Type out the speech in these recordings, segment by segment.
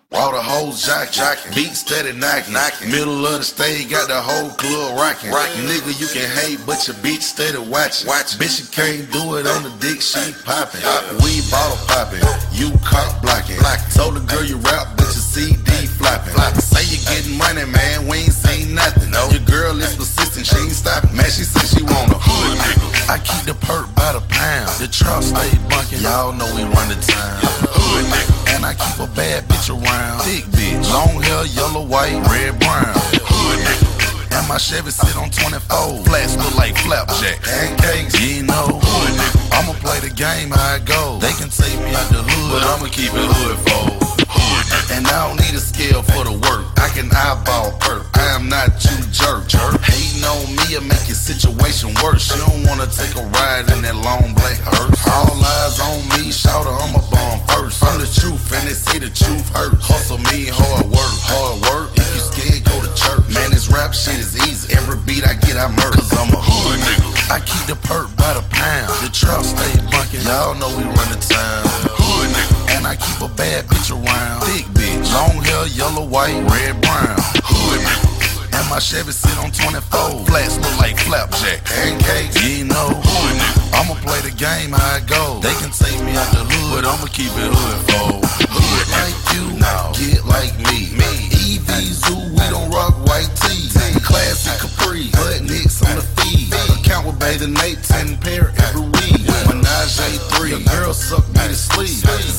All the hoes jacking, beat steady knocking. Middle of the stage, got the whole club rocking. Nigga, you can hate, but your bitch steady watching. Bitch, you can't do it on the dick, she popping. We bottle popping, you cock blocking. Told the girl you rap, but your CD flopping. Say you getting money, man, we ain't seen nothing. Your girl is persistent, she ain't stopping. Man, she said she want a hood nigga. I keep the perk by the pound, the truck stay bunking. Y'all know we run the town. Hood nigga. And I keep a bad bitch around. Thick bitch, long hair, yellow, white, red, brown. Hood nigga. And my Chevy sit on 24. Flats look like flapjack. Pancakes, you know. Hood nigga. I'ma play the game how it goes. They can take me out the hood, but I'ma keep it hood for. And I don't need a scale for the work. I can eyeball perk. I am not you jerk. Hating on me will make your situation worse. You don't wanna take a ride in that long black hearse. All eyes on me, shout I'm a bomb first. I'm the truth, and they say the truth hurts. Hustle me, hard work. If you scared, go to church. Man, this rap shit is easy. Every beat I get, I murder. Cause I'm a hood nigga. I keep the perk by the pound. The truck stay bunking. Y'all know we run the town. Hood nigga. And I keep a bad bitch around. Thick bitch, long hair, yellow, white, red, brown. Hood nigga. And my Chevy sit on 24. Flats look like flapjack. Pancakes, you know. Hood nigga. I'ma play the game how it goes. They can take me out the hood, but I'ma keep it hood for. Hood like you, get like me. EV Zoo, we don't rock white tees. Classic Capri, butt nicks on the feed. Account with Bay the Nate, 10 pair every week. Menage A3, your girl suck me to sleep.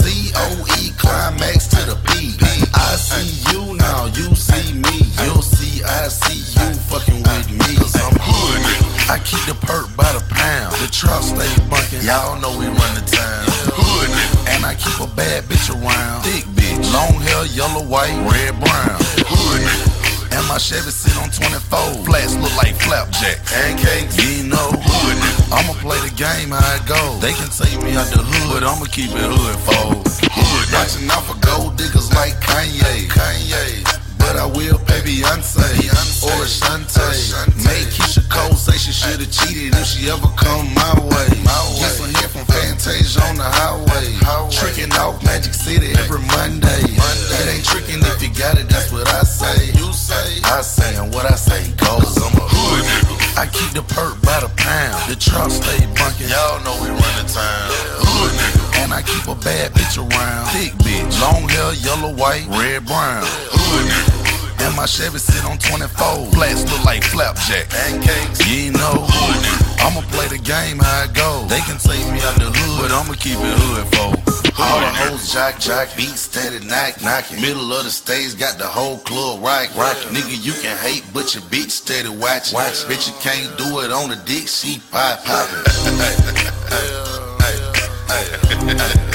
ZOE, climax to the P. I see you now, you see me. You'll see, I see you fucking with me. Cause I'm hood nigga. I keep the perk by the pound. The truck stay bunking. Y'all know we run the town. Hood nigga. And I keep a bad bitch around. Thick bitch, long hair, yellow, white, red, brown. Hood nigga. And my Chevy sit on 24. Flats look like flapjack. Pancakes, you know. Hood nigga. I'ma play the game how it goes. They can take me out the hood, but I'ma keep it hood for. Hood watching out for gold diggers like Kanye. But I will pay Beyonce or Ashante. Make Keisha Cole say she should've cheated if she ever come my way. Get some here from Fantasia on the highway. Tricking off Magic City every Monday. It ain't tricking if you got it, that's what I say. You say, I say, and what I say goes. I'm a hood nigga. I keep the perk by the pound. The truck stay bunking. Y'all know we run the town. Hood nigga. And I keep a bad bitch around. Thick bitch, long hair, yellow, white, red, brown. Hood nigga. And my Chevy sit on 24. Flats look like flapjack. Pancakes, you know. Hood nigga. I'ma play the game how it goes. They can take me out the hood, but I'ma keep it hood for. All the hoes jock, beat steady knocking. Middle of the stage, got the whole club rocking. Nigga, you can hate, but your bitch steady watching. Bitch, you can't do it on the dick, she popping.